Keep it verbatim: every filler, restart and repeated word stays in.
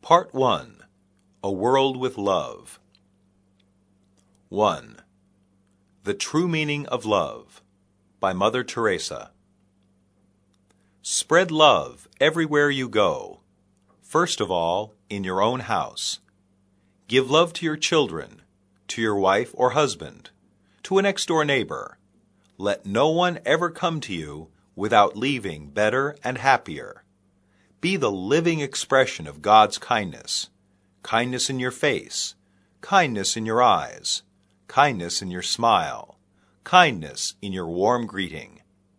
Part one. A World with Love. one. The True Meaning of Love, by Mother Teresa. Spread love everywhere you go. First of all, in your own house. Give love to your children, to your wife or husband, to a next-door neighbor. Let no one ever come to you without leaving better and happier. Be the living expression of God's kindness. Kindness in your face, kindness in your eyes, kindness in your smile, kindness in your warm greeting.